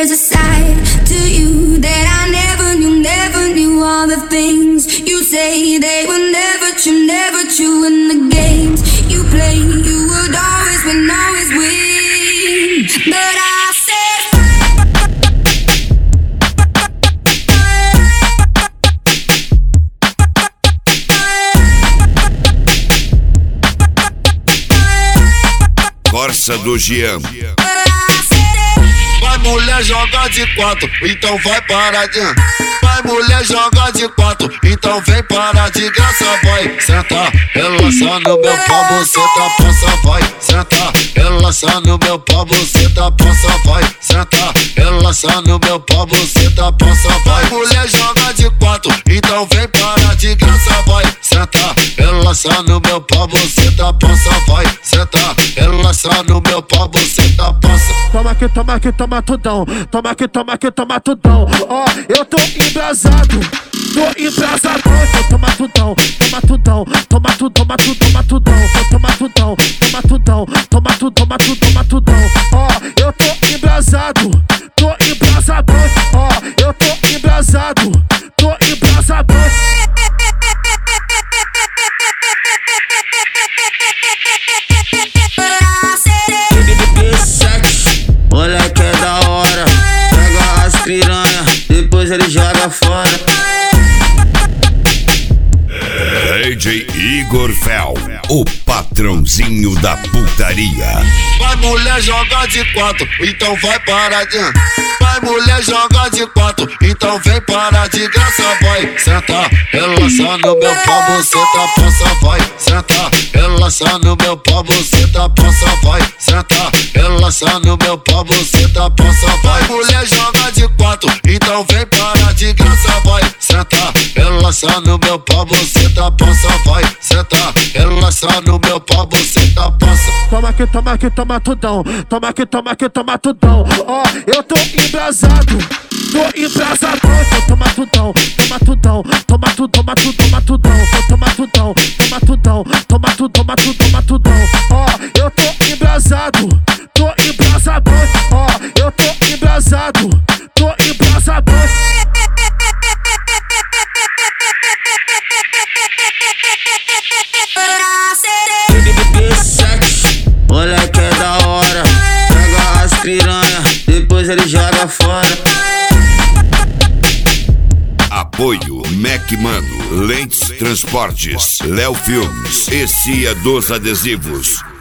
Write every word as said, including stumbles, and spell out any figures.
there's a side to you that I never knew, never knew. All the things you say, they were never true, never true. In the games you play, you would always win, always win. But I said Corsa do Jean. Vai mulher joga de quatro, então vai paradinha. Vai mulher joga de quatro, então vem para de graça. Vai sentar, relaxa no meu pau, você tá passa. Vai sentar, relaxa no meu pau, você tá passa. Vai sentar, relaxa no meu pau, você tá passa. Vai mulher joga de quatro, então vem para de graça. Vai sentar, relaxa no meu pau, você tá passa. Vai sentar, relaxa no meu pau, você tá passa. Toma que toma que toma tudão, toma que toma que toma tudão. Ó, eu tô embrasado, tô embrasadão. Então toma tudão, toma tudão, toma tudo, toma tudo, toma tudão. Então toma tudão, toma tudão, toma tudo, toma tudo, toma tudão. Ó, eu tô embrasado, tô embrasadão. Ó, eu tô embrasado, tô embrasadão. Moleque é da hora, pega as piranha, depois ele joga fora. D J Igor Fel, o patrãozinho da putaria. Vai mulher joga de quatro, então vai paradinha. Vai mulher joga de quatro, então vem para de graça. Vai sentar, relaxa no meu pau, você tá passa. Vai sentar, relaxa no meu pau, você tá passa. Vai sentar, relaxa no meu pau, você tá passa. Vai mulher joga de quatro, então vem para de graça. Vai sentar, relaxa no meu pau, você tá passa. Vai sentar, relaxa no meu pau, você tá passa. Toma que toma que toma tudão, toma que toma que toma tudão. Ó, eu tô embrasado, tô embrasadão. Então toma tudão, toma tudão, toma tudo, toma tudo, toma tudão. Então toma tudão, toma tudão, toma tudo, toma tudo, toma tudão. Ó, eu tô embrasado, tô embrasadão. Ó, eu tô embrasado, tô embrasadão. Moleque é da hora, pega as piranha, depois ele joga fora. Apoio Mac Mano, Lentes Transportes, Léo Filmes e Cia dos Adesivos.